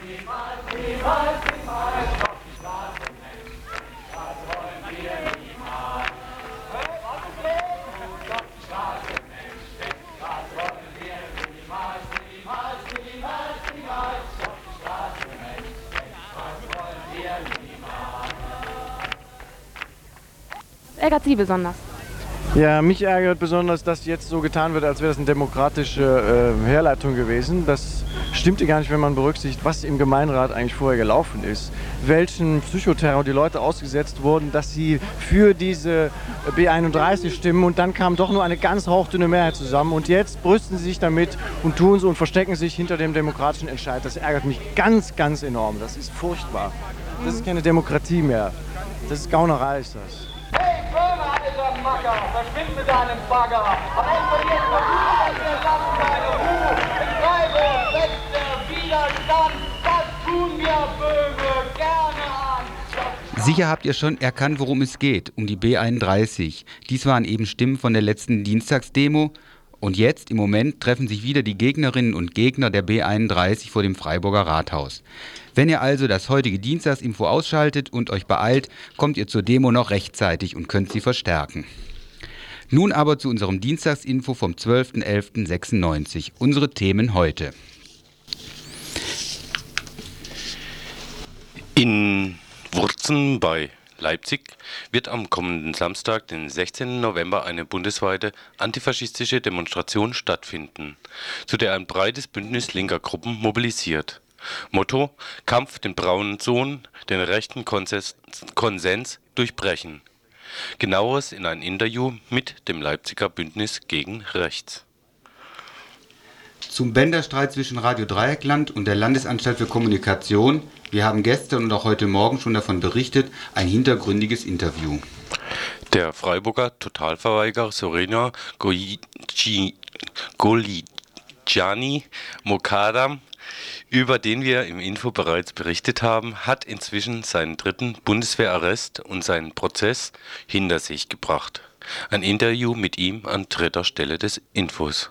Ärgert Sie besonders? Ja, mich ärgert besonders, dass jetzt so getan wird, als wäre das eine demokratische Herleitung gewesen. Das stimmte gar nicht, wenn man berücksichtigt, was im Gemeinderat eigentlich vorher gelaufen ist. Welchen Psychoterror die Leute ausgesetzt wurden, dass sie für diese B31 stimmen, und dann kam doch nur eine ganz hauchdünne Mehrheit zusammen. Und jetzt brüsten sie sich damit und tun so und verstecken sich hinter dem demokratischen Entscheid. Das ärgert mich ganz, ganz enorm. Das ist furchtbar. Das ist keine Demokratie mehr. Das ist Gaunerei, ist das. Hey, Böhmer, alter Macker, verschwind mit deinem Bagger. Am Ende jetzt noch du, wir lassen deine Ruhe. In Freiburg wächst der Widerstand, das tun wir Böhme gerne an. Sicher habt ihr schon erkannt, worum es geht, um die B31. Dies waren eben Stimmen von der letzten Dienstagsdemo. Und jetzt, im Moment, treffen sich wieder die Gegnerinnen und Gegner der B31 vor dem Freiburger Rathaus. Wenn ihr also das heutige Dienstagsinfo ausschaltet und euch beeilt, kommt ihr zur Demo noch rechtzeitig und könnt sie verstärken. Nun aber zu unserem Dienstagsinfo vom 12.11.96. Unsere Themen heute. In Wurzen bei Leipzig wird am kommenden Samstag, den 16. November, eine bundesweite antifaschistische Demonstration stattfinden, zu der ein breites Bündnis linker Gruppen mobilisiert. Motto: Kampf den braunen Sohn, den rechten Konsens durchbrechen. Genaueres in einem Interview mit dem Leipziger Bündnis gegen Rechts. Zum Bänderstreit zwischen Radio Dreieckland und der Landesanstalt für Kommunikation. Wir haben gestern und auch heute Morgen schon davon berichtet, ein hintergründiges Interview. Der Freiburger Totalverweigerer Sorina Goligiani Mokadam, über den wir im Info bereits berichtet haben, hat inzwischen seinen dritten Bundeswehrarrest und seinen Prozess hinter sich gebracht. Ein Interview mit ihm an dritter Stelle des Infos.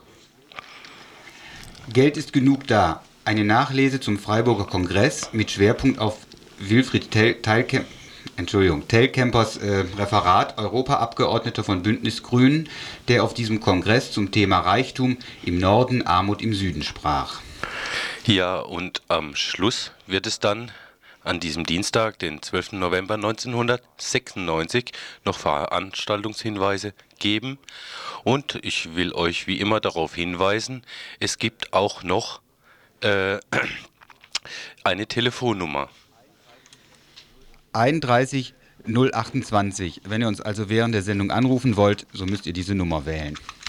Geld ist genug da. Eine Nachlese zum Freiburger Kongress mit Schwerpunkt auf Wilfried Telkempers Referat, Europaabgeordneter von Bündnis Grünen, der auf diesem Kongress zum Thema Reichtum im Norden, Armut im Süden sprach. Ja, und am Schluss wird es dann an diesem Dienstag, den 12. November 1996, noch Veranstaltungshinweise geben. Und ich will euch wie immer darauf hinweisen, es gibt auch noch eine Telefonnummer. 31 028. Wenn ihr uns also während der Sendung anrufen wollt, so müsst ihr diese Nummer wählen.